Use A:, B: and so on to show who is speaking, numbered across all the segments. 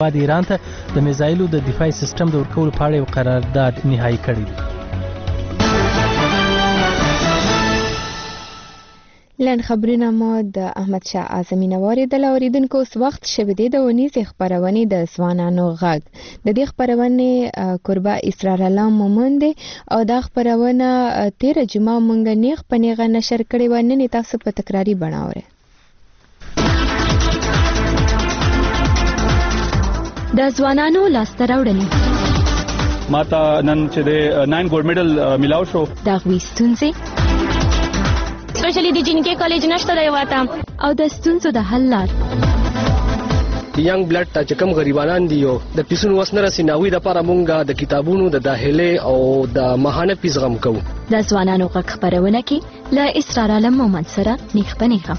A: د ایران ته د میزایلو د دفاعي سیستم د ورکولو په اړه یو قرارداد نهایی کړی دی.
B: لنډ خبرونه مو د احمد شاه اعظمي نواري د اوریدونکو اوس وخت شوی دی د ونیزې خبرونه د ځوانانو غږ. د دې خبرونه قربا اسرار الله مومن دی او دا خبرونه 13 جمعه مونږ نیغ پنیغه نشر کړي و نن تاسو په تکراری بناوره.
C: د ځوانانو لاسته راوړنې
D: ماته نن چې د 9 ګولډ میډل ملاو شو.
C: دا غوښتونځي
E: سپیشلی د جنکې کالج نشته دی واته
C: او د ستونزو د حل لار.
F: ینګ بلډ ته چې کوم غریبانان دي او د پیسونو وس نه رسي ناوي د لپاره مونږ د کتابونو د داخله او د ماهانه پیس غم کوو.
C: د ځوانانو غږ خبرونه کې له اسرار علم مومن سره نیخ پنیخه.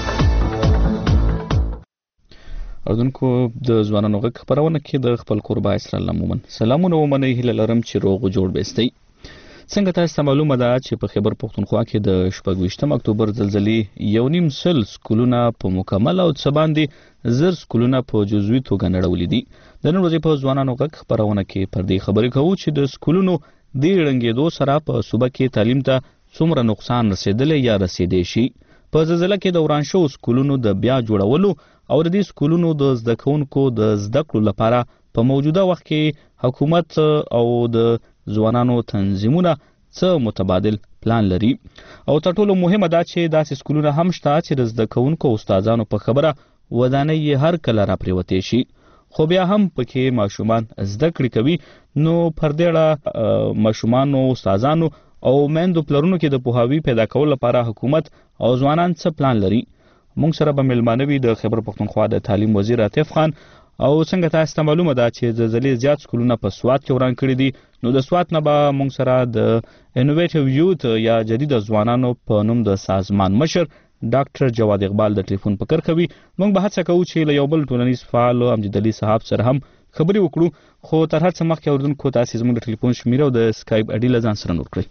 D: اردوونکو د ځوانانو غږ خبرونه کې د خپل قربا اسرار علم مومن سلامونه ومنه هله لرم چې روغ جوړ بستئ. څنګه تاسو معلومه ده چې په خیبر پختونخوا کې د 28 اکتوبر زلزلې 1.5 سکولونه په مکمل او څه باندې زر سکولونه په جزوي توګه نړولې دي. د نن ورځې په ځوانانو غږ خبرونه کې پر دې خبرې کوو چې د سکولونو د ړنګېدو سره په صوبه کې تعلیم ته څومره نقصان رسیدلی یا رسیدې شي. په زلزلې کې د وران شو سکولونو د بیا جوړولو او د دې سکولونو د زده کوونکو د زده کړو لپاره په موجوده وخت کې حکومت او د ځوانانو تنظیمونه څه متبادل پلان لري او تر ټولو مهمه دا چې داسې سکولونه هم شته چې د زده کوونکو او استادانو په خبره ودانۍ هر کله را پریوتې شي خو بیا هم پکې ماشومان زده کړې کوي. نو پر دې اړه ماشومانو استادانو او میندو پلرونو کې د پوهاوي پیدا کولو لپاره حکومت او ځوانان څه پلان لري. موږ سره به ملمانه وي د خیبر پختونخوا د تعلیم وزیر عاطف خان او څنګه تاسو ته معلومه ده چې زلزلې زیات سکولونه په سوات کې وران کړي دي. نو د سوات نه به موږ سره د انوویټیو یوث یا جدید ځوانانو په نوم د سازمان مشر ډاکټر جواد اقبال د ټلیفون په کار کوي. موږ به هڅه کوو چې له یو بل ټولنیز فعال امجد علي صاحب سره هم خبرې وکړو خو تر هر څه مخکې اردوونکو تاسو زموږ د ټلیفون شمیره او د اسکایپ اډي له ځان سره نوٹ کړئ.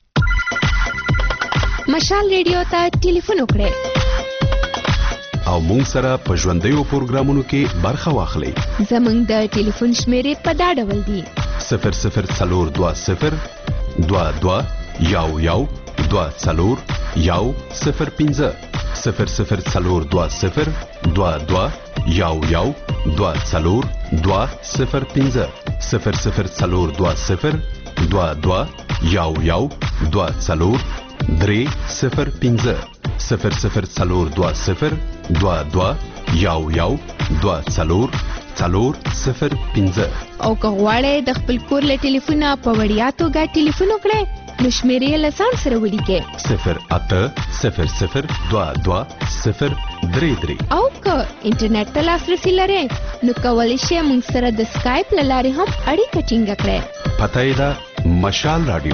B: مشال ریډیو ته ټلیفون وکړئ
G: او مونږ سره په ژوندیو پروګرامونو کې برخه واخلئ.
B: زموږ د ټلیفون شمیرې په دا ډول دي
G: 004022 22 یو 24 یو 05 004022 22 یو 24 205 004022 22 یو 24 305 004022 22 یو 24 405
B: او که غواړئ د خپل کور له ټلیفونه په وړیا توګه ټلیفون وکړئ نو شمیرې له ځان سره ولیکئ
G: 080022
B: او که انټرنیټ ته لاسرسي لرئ نو کولی شئ موږ سره د سکایپ له لارې هم اړیکه ټینګه کړئ.
G: پته یې ده مشال رادیو.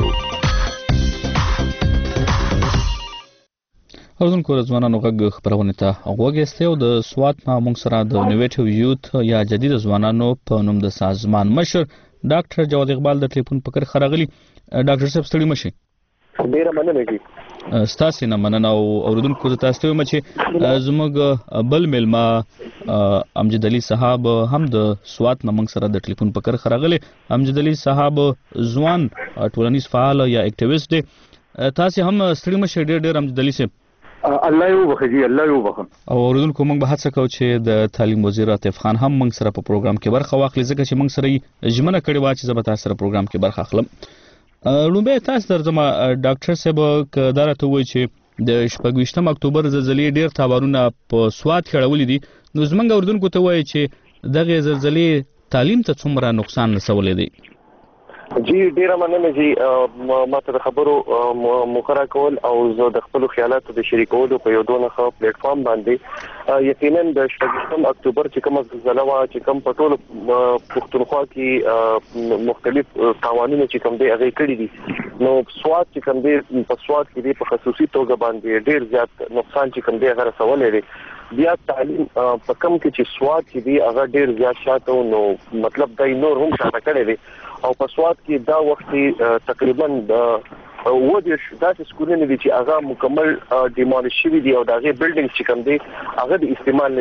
D: اردوونکو ځوانانو غږ خبرونه ته غوږ ایستی او د سوات نه موږ سره د انوویټیو یوث یا جدید ځوانانو په نوم د سازمان مشر ډاکټر جواد اقبال د ټلیفون په کار خراغلی. ډاکټر صاحب ستړي مشي.
H: ډیره مننه کی
D: ستاسو نه مننه او اردوونکو تاسو ته مچ زموږ بل ملما امجد علي صاحب هم د سوات نه موږ سره د ټلیفون په کار خراغلی. امجد علي صاحب ځوان ټولنیز فعال یا اکټیویست دی. تاسو هم ستړي مشي. ډیر امجد علي صاحب
H: الله یو بخجی الله یو بخ
D: او اردوونکو موږ به هڅه کوو چې د تعلیم وزیر عاطف خان هم موږ سره په پروګرام کې برخه واخلي ځکه چې موږ سره ژمنه کړې و چې زه به تاسو سره پروګرام کې برخه اخلم. لومبه تاسو درځم ډاکټر صاحب کدا راته وایي چې د 28 اکتوبر زلزلې ډیر تاوانونه په سوات کې اړولې دي. نو زمونږ اردوونکو ته وایي چې دغه زلزلې تعلیم ته څومره نقصان رسولې دي.
H: جی ډیره مننه جی ماته د خبرو مخره کول او زه د خپل خیالاتو د شریکولو په یو دونه ښه پلیټ فارم باندې یقینا د 28 اکتوبر چې کوم زلزلہ وا چې کوم په ټول پښتونخوا کې مختلف قوانینو چې کوم دی هغه کړی دي نو سواد چې کوم دی په سواد کې په خصوصي توګه باندې ډیر زیات نقصان چې کوم دی هغه رسولې دي. بیا تعلیم په کوم کې چې سواد کې دی هغه ډیر زیات شاته نو مطلب دای نور هم شاته کړی دی او په سواد کې دا وخت تقریبا ودې داسې سکولونه دي چې هغه مکمل ډیمالیش شوي دي او دغه بلډینګ چې کوم دي هغه د استعمال نه دي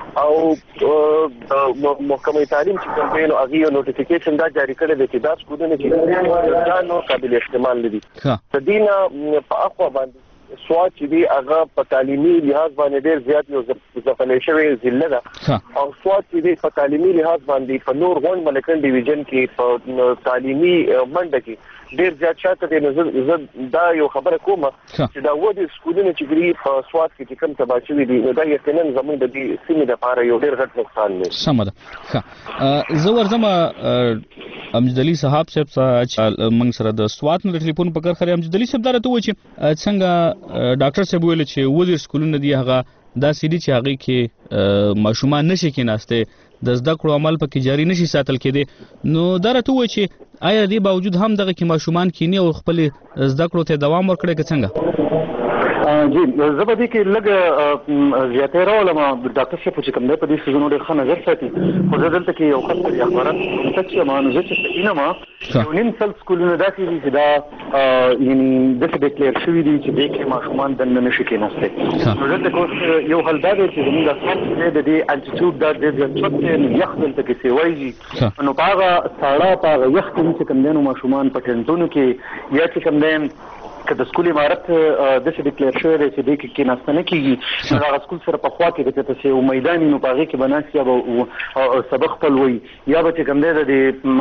H: او محکمه تعلیم چې کوم دی نو هغه یو نوټیفیکیشن دا جاری کړی دی چې دا سکولونه چې دا نو قابل استعمال دي تدینا په اخوا باندې سواد چې دی هغه په تعلیمي لحاظ باندې ډېر زیات یو ځپلې شوی ضلع ده او سواد چې دی په تعلیمي لحاظ باندې په نور غون ملکن ډیویژن کې په تعلیمي منډه کې ډېر زیات شاته دی. نو زه دا یو خبره کوم چې دا ودی سکولونه چې ګری په سواد کې کوم تباچوي دي نو دا یقینا زموږ د دې سیمې لپاره یو ډېر غټ نقصان دی.
D: سم ده. زه ورځم امجد علي صاحب چې موږ سره د سواد نو ټلیفون په کار خري امجد علي صاحب دا راته و چې څنګه ډاکټر صاحب ویل چې ودی سکولونه دی هغه دا سړي چې هغه کې ماشومان نشي کېناسته د زده کړو عمل پکې جاری نشي ساتل کېدی نو دا راته و چې آیا دې باوجود هم دغه کې ماشومان کینی او خپل زده کړو ته دوام ورکړي که څنګه؟
I: جی زبردي کې لګ زیاتې راولم ډاکټر صاحب چې کوم دی په دې سيزونو ډېر ښه نظر ساتي خو زه دلته کې یو خبر اخبارات چې ما نو چې اینما یو نیم سل سکولونه داسې دي چې دا یعنی د څه ډیکلیئر شوی دي چې دې کې ماشومان دنه نشي کېناسته نو دلته کوم یو حل دا دی چې موږ تاسو د دې الټیټیوډ دا د چوت یخ دلته کې سیوایي نو هغه ساړه هغه یخ چې کوم دی نو ماشومان په ټنټونو کې یا چې کوم دی که د سکول عمارت د څه ډیکلیئر شوی دی چې دې کې کېناسته نه کېږي نو هغه سکول سره په خوا کې د څه یو میدان نو په هغې کې به ناست یا به سبق خپل وایي یا به چې کوم دی د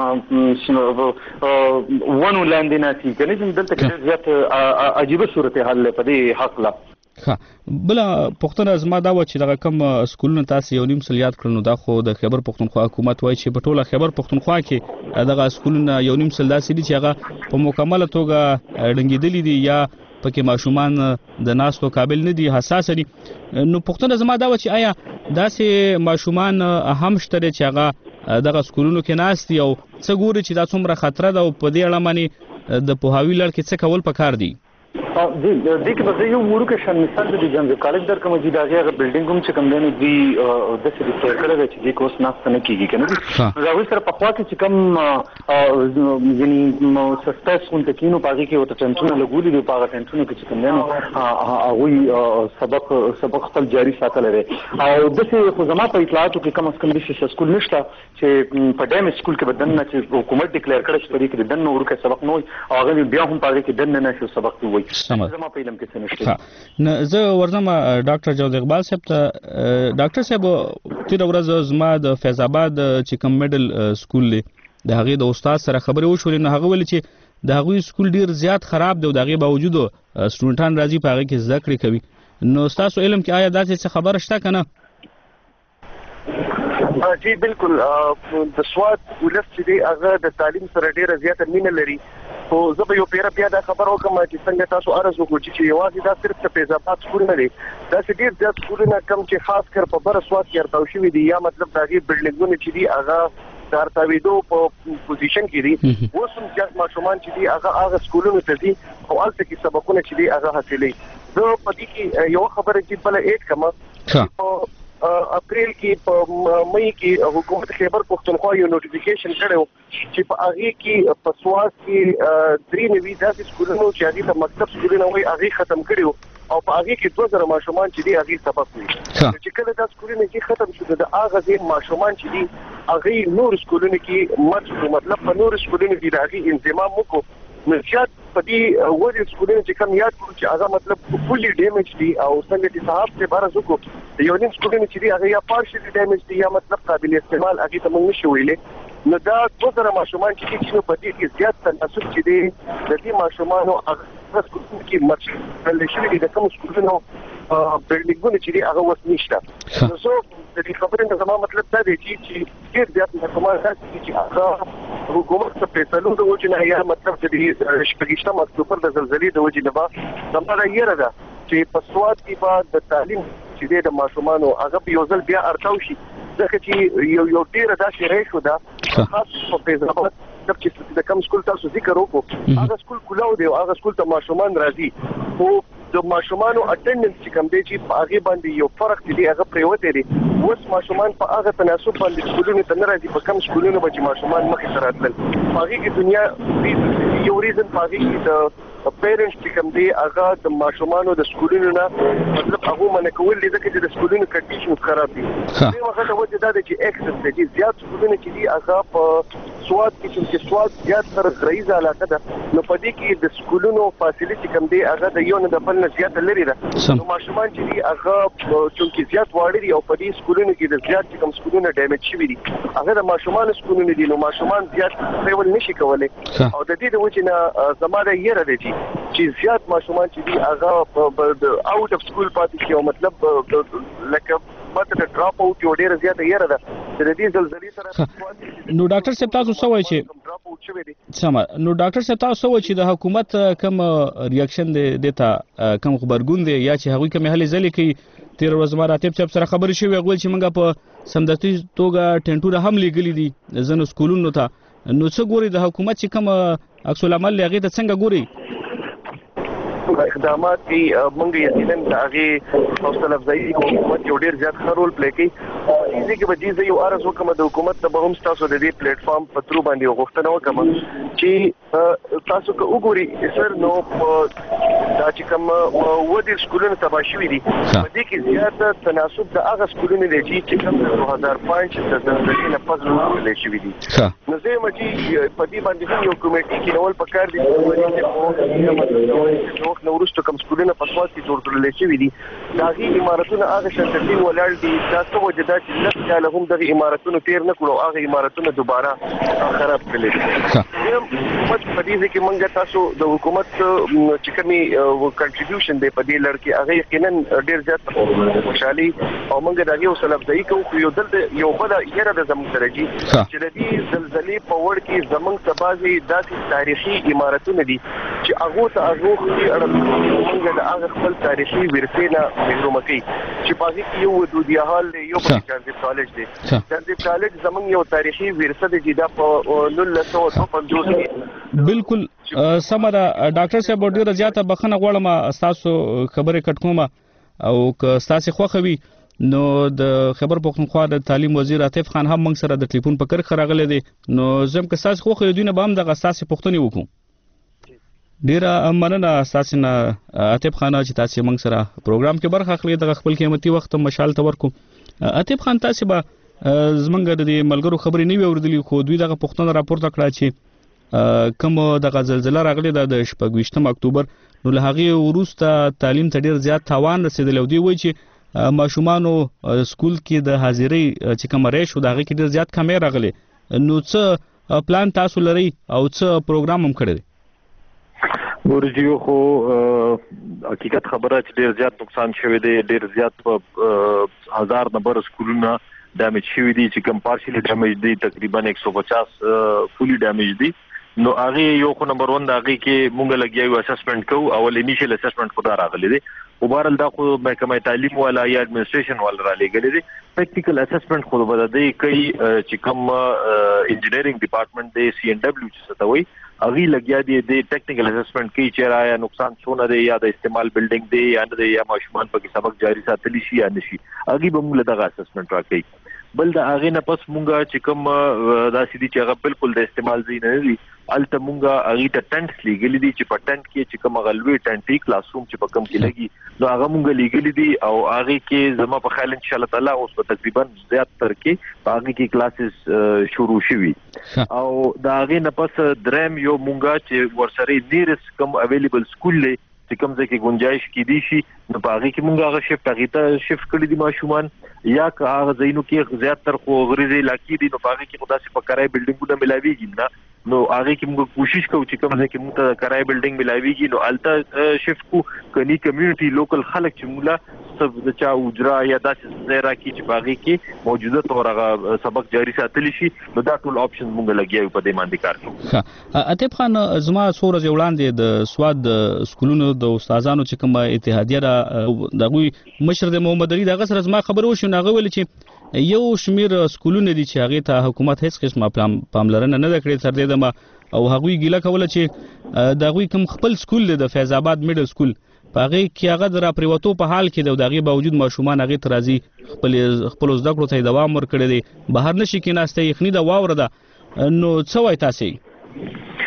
I: ونو لاندې ناستي که نه دلته کې زیات عجیبه صورتحال دی په دې هکله.
D: بله پوښتنه زما دا وه چې دغه کوم سکولونه تاسو یو نیم سل یاد کړل نو دا خو د خیبر پښتونخوا حکومت وایي چې په ټوله خیبر پښتونخوا کې دغه سکولونه یو نیم سل داسې دي چې هغه په مکمله توګه ډنګېدلي دي یا پکې ماشومان د ناستو قابل نه دي حساس دي نو پوښتنه زما دا وه چې آیا داسې ماشومان هم شته دي چې هغه دغه سکولونو کې ناست دي او څه ګوري چې دا څومره خطره ده او په دې اړه باندې د پوهاوي لړ کې څه کول پکار دي؟
I: جی دې کې به یو وړوکی شان مثال د جنګ کالج در کوم چې دا هغه بلډینګ هم چې کوم دی نو دوی د څه ډیکلیئر کړی دی چې دې کوس ناسته نه کېږي که نه دي نو د هغوی سره په خوا کې چې کوم یعنې سسته سکونته کېنو په هغې کې ورته ټنټونه لګولي دي په هغه ټنټونو کې چې کوم دی نو هغوی سبق خپل جاري ساتلی دی او داسې خو زما په اطلاعاتو کې کم از کم داسې سکول نشته چې په ډیمیج سکول کې به دننه چې حکومت ډیکلیئر کړی چې په دې کې د دننه وړوکی سبق نه وایي او هغه بیا هم په هغې کې دننه نه شي سبق دې وایي. زما په علم کې څه نشته.
D: زه ورځم ډاکټر جاوید اقبال صاحب ته. ډاکټر صاحب تېره ورځ زما د فیض آباد چې کوم میډل سکول دی د هغې د استاد سره خبرې وشولې نو هغه ویل چې د هغوی سکول ډېر زیات خراب دی او د هغې باوجود سټوډنټان راځي په هغې کې زده کړې کوي نو ستاسو علم کې آیا داسې څه خبره شته که نه؟
H: جی بالکل د سواد ولس چې دی هغه د تعلیم سره ډېره زیاته مینه لري خو زه به یو پیره بیا دا خبر وکړم چې څنګه تاسو عرض وکړو چې یوازې دا صرف د فیض آباد سکولونه دي داسې ډېر زیات سکولونه کم چې خاص کر په بره سواد کې ارتاو شوي دي یا مطلب د هغې بلډینګونه چې دي هغه د ارتاوېدو په پوزیشن کې دي اوس هم زیات ماشومان چې دي هغه سکولونو ته ځي او هلته کې سبقونه چې دي هغه حاصلوي. زه په دې کې یوه خبره چې بله ایډ کړم اپریل کې په مئی کې حکومت خیبر پښتونخوا یو نوټیفیکیشن کړو چې په هغه کې په سواد کې 3 نوي داسې سکولونو چې هغه ته مکتب سکولونه وایي هغه ختم کړو او په هغه کې 2000 ماشومان چې دي هغه سبق وي چې کله دا سکولونه چې ختم شو د هغه ځین ماشومان چې دي هغه نور سکولونه کې مطلب په نور سکولونو کې د هغه انضمام وکړو نو زیات په دې وړي سکولونو چې کوم یاد کړو چې هغه مطلب فولي ډیمیج دي او څنګه چې صاحب ته بارز وکړو د یو نیم سکولونو چې دي هغه یا پارشلی ډیمیج دي یا مطلب قابل استعمال هغه ته موږ نشو ویلې نو دا 2000 ماشومان چې نو په دې کې زیات تناسب چې دي د دې ماشومانو هغه سکولونو کې مرشل شي د کوم سکولونو بلډینګونه چې دي هغه وس نشته نو زه د دې خبرې نه زما مطلب دا دی چې ډېر زیات ماشومان چې هغه حکومت څخه فیصلو د وجه نه یا مطلب چې د شپږشتم اکتوبر د زلزلې د وجه نه زما دا یره ده چې په سواد کې به د تعلیم چې د ماشومانو هغه په یو ځل بیا ارتاو شي ځکه چې یو ډېره داسې ریشو ده خاص په فیض آباد چې د کوم سکول تاسو ذکر وکړو هغه سکول کلاو دی او هغه سکول ته ماشومان راځي خو د ماشومانو اټینډنس چې کوم دی چې په هغه باندې یو فرق دی هغه پریوته دی اوس ماشومان په هغه تناسب باندې سکولونو ته نه راځي په کوم سکولونو باندې ماشومان مخې ته راتلل هغه کې دنیا یو ریزن هغه کې د پیرنټس چې کوم دی هغه د ماشومانو د سکولونو نه مطلب هغه منع کول دي چې د سکولونو کنډیشن خراب دي. دې وخت ته وجه دا چې اکسس دي زیات سکولونه چې دي هغه په سواد کې سواد زیات سره غریزه علاقه ده، نو په دې کې د سکولونو فاسیلیټي کوم دی هغه د یو نه د بل نه زیات لري ده. نو ماشومان چې دي هغه چې زیات واړه دي او په دې سکولونو کې د زیات کوم سکولونه ډیمیج شوي دي، هغه د ماشومان سکولونه دي، نو ماشومان زیات ټریول نشي کولای. او د دې د وجه نه زموږ یې را دي چې زیات ماشومان چې دي هغه اوټ اف سکول پاتې شي، او مطلب لکه ماته د ډراپ اوټ یو ډیره زیاته یې را ده چې د دې زلزلې سره.
D: نو ډاکټر صاحب تاسو څه وایي چې سم نو ډاکټر صاحب تاسو څه وایي چې د حکومت کوم ریاکشن دی دته کوم خبرګون دی یا چې هغوی کوم هلې ځلې کوي؟ تیر ورځ ما راتب صاحب سره خبرې شوې هغه چې موږ په سمدستي توګه ټینټونه هم لګلې دي ځنو سکولونو ته، نو څه ګوري د حکومت چې کوم عکس العمل هغه ته څنګه ګوري؟
H: اقدامات کې موږ یقینا د هغه حوصله افزایي حکومت یو ډیر زیات ښه رول پلی کوي. دې کې به دې یو عرض وکم د حکومت ته به هم تاسو د دې پلیټ فارم په ترو باندې غوښتنه وکم چې تاسو که وګوري سر نو دا چې کوم ودی سکولونو تباه شوي دي په دې کې زیات تناسب د هغه سکولونو دی چې کوم د 2005 د زلزلې نه پس جوړ شوي دي. نو زه مچې په دې باندې یو کمیټي کې نول پکار دي چې نو ورستو کوم سکولونه په سواد کې جوړ کړل شوي دي، دا غي اماراتونه هغه شرطین ولاړ دي دا څه وجه دا چې لږ کاله هم دغه اماراتونه تیر نه کړو، هغه اماراتونه دوباره خراب کړل. حکومت په دې کې موږ تاسو د حکومت چې کومي کنټریبیوشن دی په دې لړ کې هغه یقینا ډیر زیات خوشحالي او موږ دا یو سلام ځای کوو. یو دلته یو بل یره د زموږ سره دي چې د دې زلزلې په وړ کې زموږ تبازي داسې تاریخي اماراتونه دي چې هغه ته هغه موږ د هغه خپل تاریخي ورثې نه محروم کوي چې په هغه کې یو ودودیه حال دی، یو جانزیب کالج دی. جانزیب کالج زموږ یو تاریخي ورثه دی چې دا په 1952 کې
D: بالکل سم ده. ډاکټر صاحب ډیره زیاته بخښنه غواړم تاسو خبرې کټ کوم او که تاسو خوښوي نو د خبر پښتونخوا د تعلیم وزیر عاطف خان هم موږ سره د ټلیفون په کرخه راغلی دی، نو زم که تاسو خوښوي دوی نه به هم دغه تاسو پوښتنې وکړو. ډیره مننه تاسو نه عاطف خان چې تاسو موږ سره پروګرام کې برخه اخلي، د خپل قیمتي وخت مشال ته ورکو. عاطف خان تاسو به زمونږ د ملګرو خبرې نه وردلی خو دوی دغه پښتنه راپورته کړه چې کوم دغه زلزلہ راغلی د 28 اکتوبر نو له هغه وروسته تعلیم ته ډیر زیات تاوان رسیدلی او دوی وایي چې ماشومانو سکول کې د حاضرۍ چې کوم ریش او دغه کې ډیر زیات کمې راغلي، نو څه پلان تاسو لري او څه پروګرام هم کړی؟
J: ورجیو خو حقیقت خبره چې ډیر زیات نقصان شوی دی، ډیر زیات په 1000 نمبر سکولونه ډیمیج شوی دي چې کوم پارشلی ډیمیج دي تقریبا 150 فولي ډیمیج دي. نو هغه یو خو نمبر 1 دا هغه کې مونږ لګیاو اسسمنټ کوو، اول انیشل اسسمنټ خو دا راغلی دی وبارل دا خو محکمه تعلیم والا یا ایڈمنسټریشن والا را لګیلی دی. پریکټیکل اسسمنټ خو به د دې کوي چې کوم انجینیرینګ ډپارټمنټ دی CNW چې ستوي هغه لګیا دی د ټیکنیکل اسسمنټ کوي چې رایا نقصان څونه دی یا د استعمال بلډینګ دی یا نه دی یا ماشومان په سبق جاری ساتلی شي یا نشي، هغه به موږ دغه اسسمنټ راکړي. بل د هغه نه پس مونږه چې کوم دا سړي چې هغه بالکل د استعمال زی نه دي الته مونږه هغه ته ټنټ لګلې دي چې په ټنټ کې چې کوم غلوي ټنټي کلاس روم چې په کوم کې لګي نو هغه مونږه لګلې دي او هغه کې زما په خیال ان شاء الله تعالی اوس په تقریبا زیات تر کې هغه کې کلاسز شروع شوي او دا هغه نه پس درم یو مونږه چې ورسره نیرس کوم اویلیبل سکول له چې کوم ځکه گنجائش کې دي شي نو باغی کې مونږه هغه شفت هغه ته شفت کړی دي ماشومان یا که هغه زینو کې زیات تر خو غریزي لاکی دي نو باغی کې خدا سي په کرای بلډینګونه ملاويږي نه نو هغه کې موږ کوشش کوو چې کوم ځکه موږ ته کرای بلډینګ ملاويږي نو الته شفت کو کني کمیونټي لوکل خلک چې مولا سب د چا اجرا یا داسې ځای راکې چې باغی کې موجوده تور هغه سبق جاری ساتلی شي نو دا ټول آپشن موږ لګیاو په دې باندې کار کوو.
D: عتیب خان زما سور ز وړاندې د سواد سکولونو د استادانو چې کوم اتحادیه دغه مشر د محمد علي دغه سره زما خبر وشو ناغه ویل چې یو شمیر سکولونه دي چې هغه ته حکومت هیڅ قسمه پاملرنه نه کړې تر دې دمه او هغه ګیله کوله چې دغه کوم خپل سکول د فیض آباد میډل سکول پاغه کې هغه د راپریوتو په حال کې د دغه باوجود ماشومان هغه ترازی خپل زده کړو ته دوام ورکړي دي بهر نشي کې ناشته یخني د واوره ده نو څه وای تاسو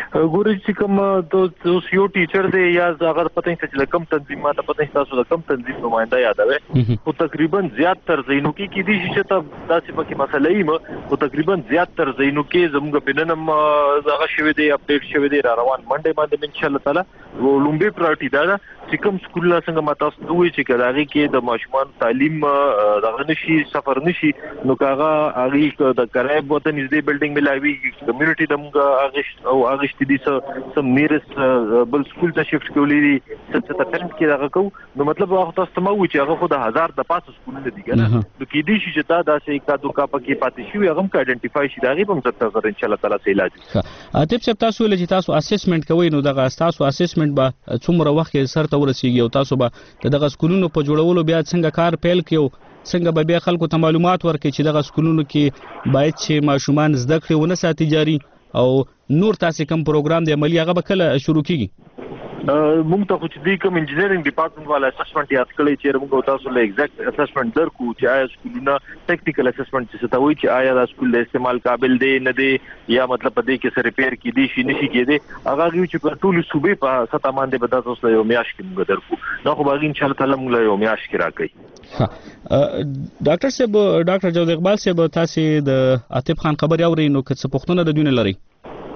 J: ګورې چې کوم د یو ټیچر دی یا هغه پته نشته چې کوم تنظیم ماته پته نشته تاسو د کوم تنظیم نمائنده یادوي او تقریبا زیات تر زینو کې دي چې ته داسې پکې مسلې ما او تقریبا زیات تر زینو کې زموږ په ننم هغه شوی دی اپډیټ شوی دی روان منډه باندې ان شاء الله تعالی لومبي پرایورټي دا چې کوم سکول څنګه ماته تاسو وایي چې کله کې د ماشومان تعلیم دغه نشي سفر نشي نو کاغه هغه د کرایب وطن نږدې بلډینګ ملاوي کمیونټي دمغه او هغه دي سم نیرست بل سکول ته شفت کولې دي څه ته پرنټ کې راغو نو مطلب هغه تاسو ته مو چې هغه خو د 1000 د پاسه سکول نه دي کنه نو کې دي چې تا داسې کا دوکا پکې پاتې شي هغه کا ایډنټیفای شي دا غي په مستقبل ان شاء الله تعالی سه علاج
D: اته چې تاسو ولې تاسو اسسمنت کوئ نو دغه تاسو اسسمنت به څومره وخت سره ته ورسیږي او تاسو به دغه سکولونو په جوړولو بیا څنګه کار پیل کیو څنګه به بیا خلکو ته معلومات ورکړي چې دغه سکولونو کې باید چې ماشومان زده کړي ونه ساتي جاري او نور تاسو کوم پروګرام دی عملی هغه به کله شروع کیږي
J: موږ ته خو چې د کوم انجینرینګ ډپارټمنټ والا اسسمنت یاد کړی چې موږ تاسو له ایگزیکټ اسسمنت درکو چې آیا سکولونه ټیکنیکل اسسمنت چې ته وایي چې آیا د سکول د استعمال قابل دی نه دی یا مطلب په دې کې سره ریپیر کې دي شي نشي کېده هغه چې په ټول صوبې په ستا باندې به تاسو له یو میاش کې موږ درکو نو خو باغ ان شاء الله تعالی موږ له یو میاش کې راکړي
D: ډاکټر صاحب ډاکټر جواد اقبال صاحب تاسو د عاطف خان خبر اورئ نو که څه پوښتنه د دونه لري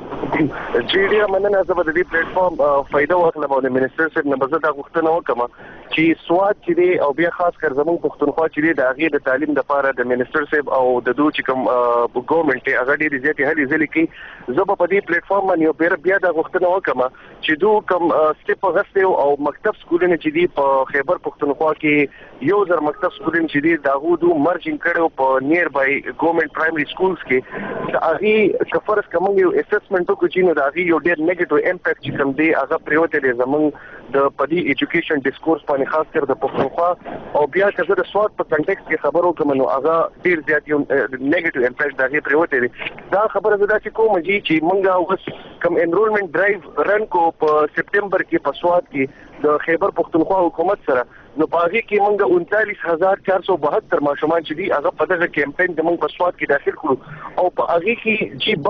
H: جی ډیر مننه زه به د دې پلیټ فارم فائدہ واخلم او د منسٹر صاحب نه به دا غوښتنه وکم چې سواد چې دی او بیا خاص کر زموږ پښتونخوا چې دی د هغې د تعلیم لپاره د منسٹر صاحب او د دوی چې کوم ګورنمنت هغه ډېرې زیاتې هلې ځلې کوي زه به په دې پلیټ فارم باندې بیا دا غوښتنه وکم چې دوی کوم سټیپ غوښتي او مکتب سکولونه چې دی په خیبر پښتونخوا کې یو ځل مکتب سکولونه چې دی دا هغو مرجینګ کړو په نیر بای ګورنمنت پرایمري سکولز کې د هغې کفرس کوم یو اسسمنټ کوچینو د هغې یو ډېر نیگیټیو امپیکټ چې کوم دی هغه پریوته دی زموږ د پدی ایجوکیشن ډیسکورس باندې خاص کر د پښتونخوا او بیا چې د سواد په کنټیکس کې خبرو کوم نو هغه ډیر زیات یو نیگیټیو امپیکټ دغه پریوته دی دا خبره زده چې کوم چې مونږه اوس کوم انرولمنت ډرایو رن کو په سپټمبر کې په سواد کې د خیبر پښتونخوا حکومت سره نو پاږي کې مونږه 39472 ماشومان چې دی هغه په دغه کمپاین د مونږ په سواد کې داخل کړو او په هغه کې چې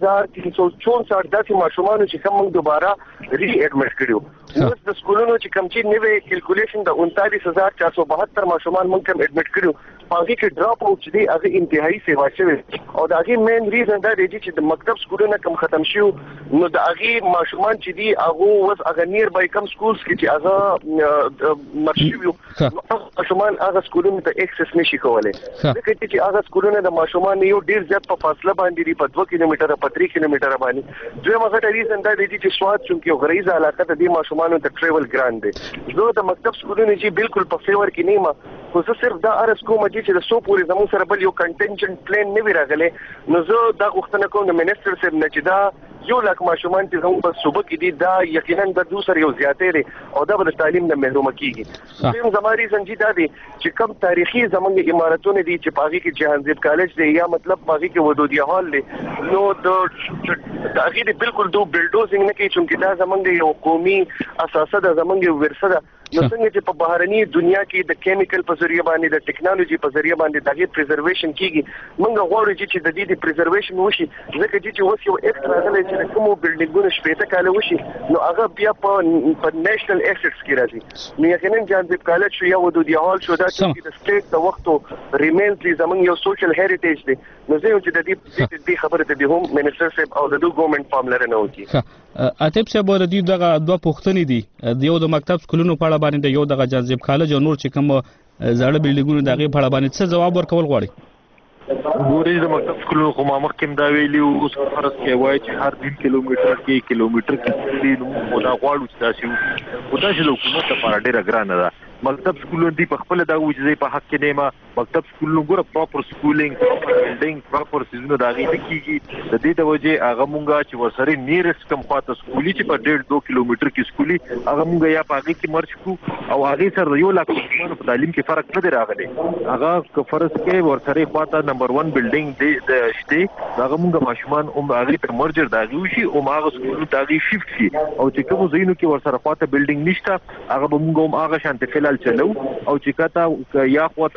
H: 12364 داسې ماشومان چې کوم مونږ دوباره ری اډمټ کړو اوس د سکولونو چې کوم چې نوې کیلکولیشن د 39472 ماشومان مونږ کوم اډمټ کړو پاږي کې ډراپ اوټ چې دی هغه انتهایی سیوا شوی او دا هغه مین ریزن دا دی چې د مکتب سکولونه کم ختم شو نو د هغه ماشومان چې دی هغه وس هغه نیر بای کم سکولز کې چې هغه مرشیو ماشومان هغه سکولونو ته اکسس نشي کولای ځکه چې هغه سکولونه د ماشومان یو ډیر زیات په فاصله باندې دی په 2 کیلومتره په 3 کیلومتره باندې دوی مغه ریزن دا دی چې سواد چې یو غریزه علاقه ته دی ماشومان ته ټریول ګران دی زه د مکتب سکولونو چې بالکل په فیور کې نیمه خو زه صرف دا ارس کوم چې د سو پوری زموږ سره بل یو کنټینجنټ پلان نه وی راغلی نو زه دا غوښتنه کوم د منسٹر صاحب نه چې دا 1,00,000 ماشومان چې زموږ په صوبه کې دي دا یقینا د دوسر یو زیاتې لري او دا به تعلیم نه محروم کیږي زم زماري سنجیدا دي چې کم تاریخي زموږ امارتونه دي چې پاږي کې جهانزیب کالج دی یا مطلب پاږي کې ودودیه هال دی نو د هغه بالکل دو بلډوزینګ نه کوي چې دا زموږ یو قومي اساسه د زموږ ورثه ده نو څنګه چې په بهرني دنیا کې د کیمیکل په ذریعہ باندې د ټیکنالوژي په ذریعہ باندې دغه پریزرویشن کیږي موږ غواړو چې د دې پریزرویشن وشي ځکه چې اوس یو ایکسترا غلې چې کومو بلډینګونو شپېته کال وشي نو هغه بیا په نېشنل ایسټس کې راځي نو یقینا جانزیب کالج شو یا ودودیه هال شو دا چې د سټیټ د وختو ریمینز دي زموږ یو سوشل هیریټیج دی نو زه چې د دې خبره ته هم منسٹر صاحب او د ګورنمنت پاملرنه وکړي
D: اتب صاحب ور دي دغه دوه پوښتنې دي یو د مکتب سکولونو په اړه باندې یو دغه جانزیب کالج او نور چې کوم زړه بلډینګونو دغه په اړه باندې څه جواب ورکول غواړي
J: ګورې د مکتب سکولونو خو ما مخکې دا ویلي اوس فرض کې وایي چې هر 3 کیلومتر کې دي نو دا غواړو چې تاسو خو دا چې د حکومت لپاره ډیره ګرانه ده مکتب سکولونو دی په خپل دا وځي په حق کې نیمه مکتب سکولونو ګوره پراپر سکولینګ پراپر بلډینګ پراپر سيزونه دا غي کیږي د دې د وجه هغه مونږه چې ورسره نیرست کم خواته سکولي چې په 1.5-2 کیلومتر کې سکولي هغه مونږه یا په هغه کې مرچ کو او هغه سره یو لاک په تعلیم کې فرق نه دی راغلی هغه فرض کې ورسره خواته نمبر 1 بلډینګ دی د شته هغه مونږه ماشومان او هغه په مرجر دا غي شي او هغه سکولو دا غي شیفت شي او چې کوم زینو کې ورسره خواته بلډینګ نشته هغه مونږه هغه شانته چلو او چې کاته یا خواته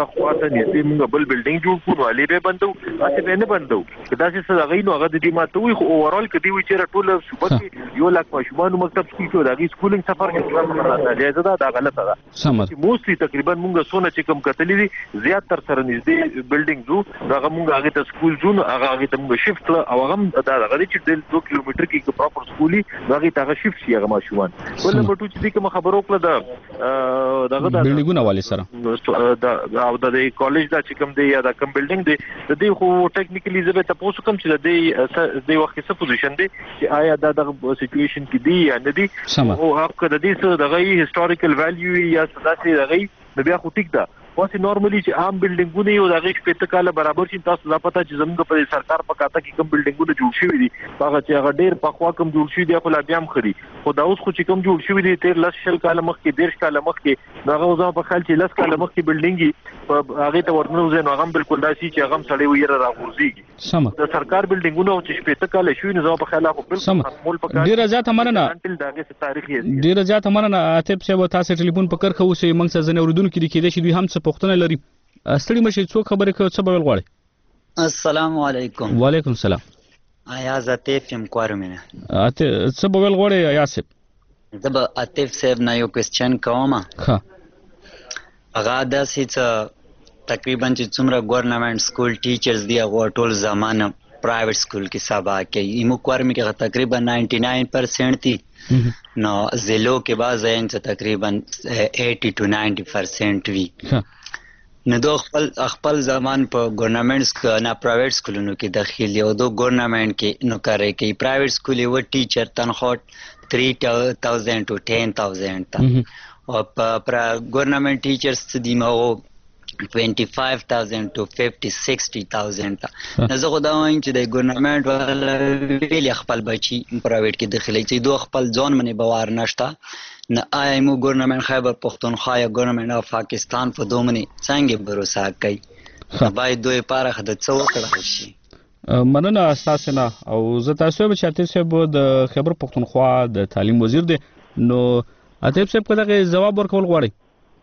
J: ته نږدې موږ بل بلډینګ جوړ کړو علي به بندو اته به نه بندو کدا چې څه غوینو هغه د دې ماته وي خو اوورال کدی وی چې ټول صوبه کې 1 لک ماشومان مکتب سکول کې دغه سکولینګ سفر کې جایزه ده دا غلطه ده
D: سمر
J: موستلی تقریبا موږ سونه چې کوم کتلې دي زیات تر سره نږدې بلډینګ جو دغه موږ هغه ته سکول زون هغه ته موږ شفت او هغه دا غلي چې 2 کیلومتر کې پراپر سکولي دغه ته شفت شي هغه ماشومان ول نمبر 2 چې کوم خبرو کړه دا دغه
D: بلډینګونه والي سره
J: دا او د کالج دا چې کوم دی یا دا کوم بلډینګ دی د دې خو ټیکنیکلی زبې تاسو کوم چې د وخت څه پوزیشن دی چې آیا دا د سچويشن کې دی یا نه دی او حق د دې څه دغه هیستوریکل ویلیو یا څه دغه بیا خو ټیک ده واسه نورمالي چې عام بلډینګونه یو دغه شپته کاله برابر شي تاسو لا پته چې زموږ په سرکار په کاته کې کوم بلډینګونه جوړ شوي دي هغه چې هغه ډیر په خوا کوم جوړ شوي دي خو لا بیا هم خري خو دا اوس خو چې کوم جوړ شوي دي تیر لس شل کاله مخکې ډیر کاله مخکې هغه وځه په خیال چې لس کاله مخکې بلډینګي هغه ته ورنو زه نو هغه بالکل داسي چې هغه سړی ویره راغورځيږي د سرکار بلډینګونه چې شپته کاله شوي نو په خیال خو بالکل مول په
D: ډیر زیات مننه
J: دغه تاریخي
D: ډیر زیات مننه عاطف صاحب تاسو ټلیفون په کرخه اوسې موږ سره زنه اوردون کې کېده چې دوی هم څه پوښتنه لري ستړي مشه څو خبرې کوي څه بول غواړي
K: السلام علیکم
D: وعلیکم السلام
K: ایاز عاطف یم کوارمنه
D: څه بول غواړي ایاز صاحب
K: زب عاطف صاحب نه یو کوېسچن کوم
D: ها
K: هغه د سې تقریبا چې څومره ګورنمنت سکول ټیچرز دی هغه ټول زمانه پرایویټ سکول کې سبا کوي ایمو کوارمي کې تقریبا 99% دي نو زلو کې باز عین چې تقریبا 80 to 90% وی نو دو خپل زمان په ګورنمنټس نه پرایویټ سکولونو کې داخلي او دو ګورنمنټ کې نو کوي کې پرایویټ سکول یو ټیچر تنخواه 3000 to 10000 تا او پر ګورنمنټ ټیچرز دي مو 25,000 to 50-60,000 تا زه خو دا وایم چې د ګورنمنټ ولا ویل خپل بچي پرایویټ کې داخلي چې دوه خپل ځان منې باور نشته نه آیمو ګورنمنټ خیبر پختونخوا یا ګورنمنټ اف پاکستان په دوه منې څنګه باور کوي باید دوی پاره خد څو کړی شي
D: مننه اساسا نه او زه تاسو به چاته صاحب د خیبر پختونخوا د تعلیم وزیر دی نو عاطف صاحب کله جواب ورکول غواړي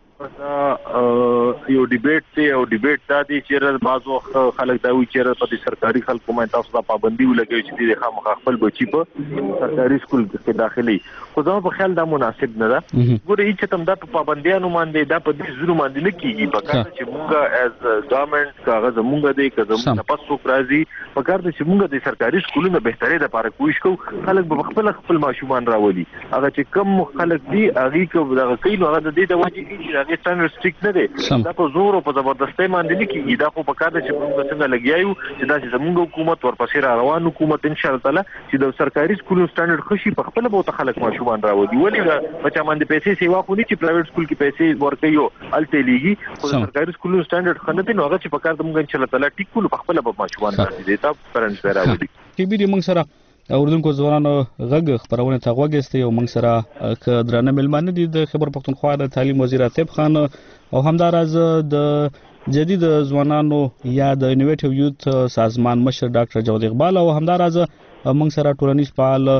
J: یو ډیبیټ دی او ډیبیټ دا دی چې بعضو خلک دا وی چې په سرکاري خلکو باندې تاسو د پابندي ولګوي چې د خامخ خپل بچي په سرکاري سکول کې داخلي خو زما په خیال دا مناسب نه ده ګوره چې تم دا په پابندیانو باندې دا په دې زړه باندې نه کیږي په کار چې مونږه از ګورنمنت کاغذ مونږه دی که زموږ تاسو راځي په کار چې مونږه د سرکاري سکولونو بهتري د لپاره کوشش کوو خلک به خپل ماشومان راولي هغه چې کم خلک دي هغه کو دا کوي نو هغه د دې د وجې کې چې ستاندرد سټریکټ نه دی دا په زور او په زبردستۍ باندې نه کیږي دا خو په کار چې موږ څنګه لګیایو چې دا چې زموږ حکومت ورپسې را روان حکومت ان شاء الله تعالی چې د سرکاري سکولونو ستاندرد خشي په خپل به خلک ماشومان راوړي ولې بچا باندې پیسې سیوا خو نه چې پرایویټ سکول کې پیسې ورکوي الته لیږي خو سرکاري سکولونو ستاندرد خنه دي نو هغه چې په کار د موږ ان شاء الله تعالی ټیک کول په خپل به ماشومان راځي دا پرنټ راوړي
D: کې به موږ سره اوردونکو ځوانانو غږ خبرونه ته غوږیسته یو موږ سره ک درانه ملمانه دي د خیبر پختونخوا د تعلیم وزیر عاطف خان او همداراز د جدید ځوانانو یا د انویټیو یوث سازمان مشر ډاکټر جواد اقبال او همداراز موږ سره ټولنیز فعال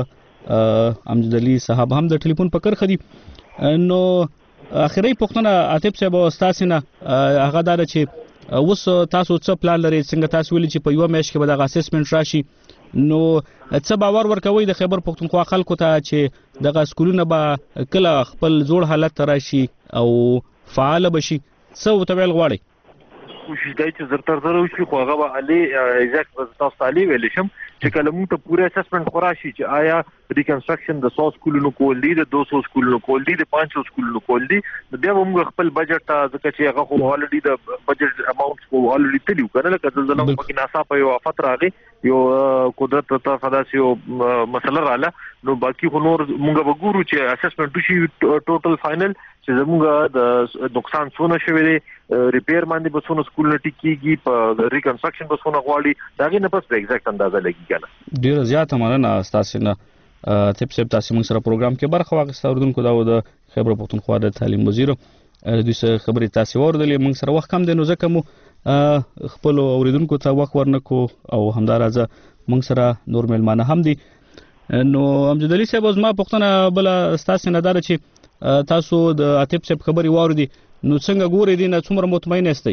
D: امجد علي صاحب هم د ټلیفون په کرخه دي نو اخري پښتنه عاطف صاحب استاد نه هغه دار چې اوس تاسو څه پلان لرئ څنګه تاسو ویل چې په یو میاشت کې به د اسسمنت راشي نو څه باور ورکوي د خیبر پختونخوا خلکو ته چې دغه سکولونه به کله خپل جوړ حالت راشي او فعال بشي څه وتویل غواړي
J: کوشش کوي چې زرتر زره وشي خو هغه به علي ایگزیکټ تاسو تعالی ویل شم چې کله موږ ته پوره اسسمنت خوراشي چې آیا ریکنسټرکشن د 100 سکولونو کول دي د 200 سکولونو کول دي د 500 سکولونو کول دي بیا موږ خپل بجټ ځکه چې هغه خو الریډي د بجټ اماونټس کو الریډي تلیو کنه لکه زلزلہ په کې ناسا په یو افات راغی یو قدرت ته فداسي یو مسله رااله نو باقي خو نور موږ وګورو چې اسسمنت شي ټوټل فائنل چې زموږ د نقصان څونه شوی دی ریپیر باندې بسونه سکول نه ټیکيږي په ریکنسټرکشن بسونه غواړي داغه نه پس ایگزیکټ اندازه لګي کنه
D: ډیر زیات مننه تاسو نه تپ سپ تاسو موږ سره پروګرام کې برخه واخیسته اوردونکو دا د خیبر پختونخوا د تعلیم وزیر د څه خبرې تاسو ورولې موږ سره وخت کم دی نو ځکه مو خپل اوریدونکو ته وخت ورنکو او همداراز موږ سره نور ملمانه هم دي نو امجد علي صاحب زما پښتنه بل تاسو نه دار چې تاسو د عاطف صاحب خبري واردی نو څنګه ګوري دي نه څومره مطمئن استئ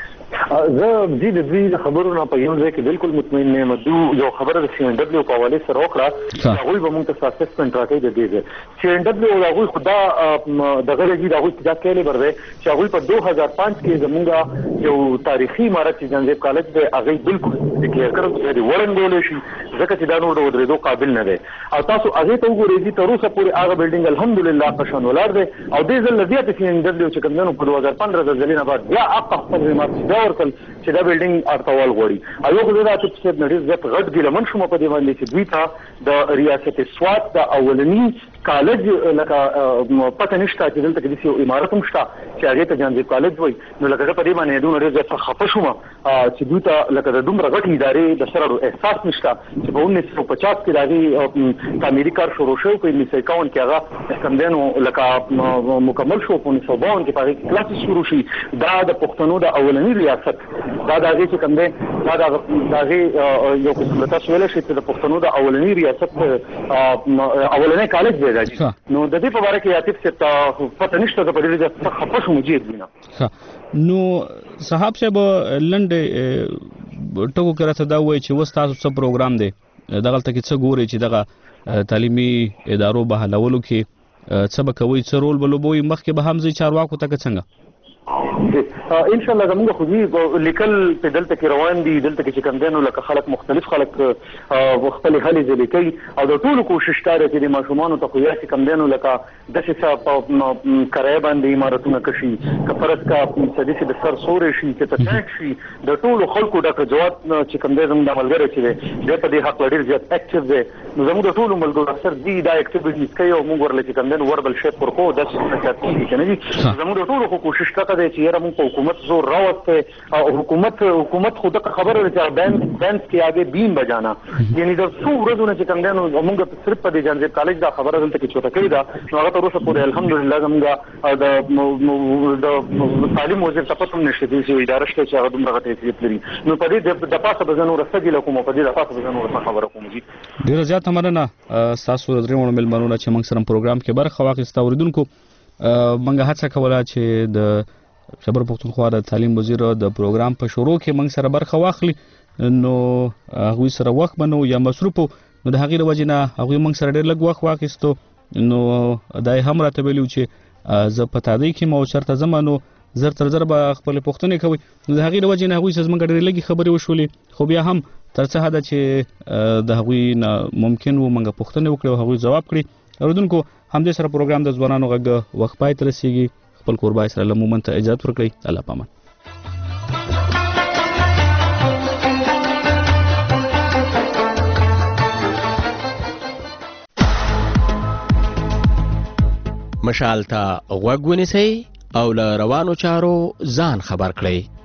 I: زه د دې خبرو نه په یو ځای کې بالکل مطمئن نه یم. یو خبره د سی ان ډبلیو په حواله سره وکړه چې هغوی به موږ ته اسسمنټ راکړي د دې سی ان ډبلیو هغوی خدا دغه رجی هغوی دا کېلې بر دی چې هغوی په 2005 کې زمونږ یو تاریخي عمارت چې جنزیب کالج دی هغه بالکل ډیکلیئر کړو چې ورنګول شي ځکه چې دا نور د ودرېدو قابل نه دی او تاسو هغه ته وګورئ تر اوسه پورې هغه بلډینګ الحمدلله قشن ولار دی او دې ځل لدی ته سی ان ډبلیو چې کوم په 2015 د ځلینه بعد بیا اقا خپل ریمارک دا ورکل چې دا بلډینګ ارتوال غوړي او یو څه دا چې نړۍ زت غټ ګیلمن شوم په دې باندې چې دوی ته د ریاست سوات د اولنی کالج لکه پته نشته چې دلته کې یو عمارت هم شته چې هغه ته جنزیب کالج وایي نو لکه په دې باندې دوی نړۍ زت خفه شوم چې دوی ته لکه د دومره غټ ادارې د سره احساس نشته چې په 1950 کې دغه تعمیري کار شروع شو په 1951 کې هغه کمدنو لکه مکمل شو په 1952 کې په کلاس شروع شي دا د پښتنو د اولنی ریاست دا دغه چې کوم دی دا یو قسم تاسو ویل شي چې د پښتنو د اولنی ریاست اولنی کالج دی نو د دې په اړه کې یاتف څه پته نشته د پدې چې خپه شو مجید وینا
D: نو صاحب صاحب لنډ ټکو کړه دا وایي چې وستاسو څه پروګرام دی دغه تل کې څه ګوري چې دغه تعلیمي ادارو به حلولو کې څه به کوي څه رول بلوبوي مخکې به هم ځي چارواکو ته څنګه
I: ان شاء الله زموږ خو دې لیکل په دلته کې روان دي دلته کې چې کوم دینو لکه خلک مختلف خلک خپل هلي ځلې کوي او د ټولو کوشش کاره چې د ماشومان ته خو یا چې کوم دینو لکه د څه په کرای باندې عمارتونه کشي کفرت کا سدي د سر سورې شي چې ته شي د ټولو خلکو د جواب چې کوم دې زموږ ملګری چې د په دې حق لري چې اکټیو دي نو زموږ د ټولو ملګرو سره دي دا اکټیویټیز کوي او موږ ورل چې کوم دین وربل شي پر کو د څه کوي کنه دي زموږ د ټولو کوشش کوي چې یره موږ په حکومت زور راوسته او حکومت خود ته خبره چې بینک کې آگے بیم بجانا یعنی د څو ورځې چې کوم دین موږ صرف په دې جنزیب کالج دا خبره دلته کې چوټه کوي دا نو هغه تر اوسه پورې الحمدلله زموږ د تعلیم وزیر تاسو هم نشته چې اداره شته چې هغه دومره غټه لري نو په دې د پاسه بزنو رسېږي لکه په دې د پاسه بزنو خبره کوم دي
D: ډیر زیات مننه تاسو درېمو ملمنونه چې موږ سره پروګرام کې برخه واخیسته اوریدونکو موږ هڅه کوله چې د خبر پښتونخوا د تعلیم وزیر د پروګرام په شروع کې موږ سره برخه واخلي نو هغه سره وخت بنو یا مصروف نو د هغې وجې نه هغه موږ سره ډېر لږ وخت واخیستو نو دای هم راته ویلو چې زه په تادی کې مو چرته زمانو زر تر زر به خپل پښتنې کوي نو د هغې وجې نه هغه زمونږ ډېر لږ خبرې وشولې خو بیا هم تر څه حد چې د هغه ممکن و موږ پښتنې وکړو هغه جواب کړي اوریدونکو همدې سره پروګرام د ځوانانو غږ وخت پای ته رسیږي خپل قربا اسرائیل مومن ته اجازه ورکړئ الله پامان
L: مشال ته غوږ ونیسئ او له روانو چارو ځان خبر کړئ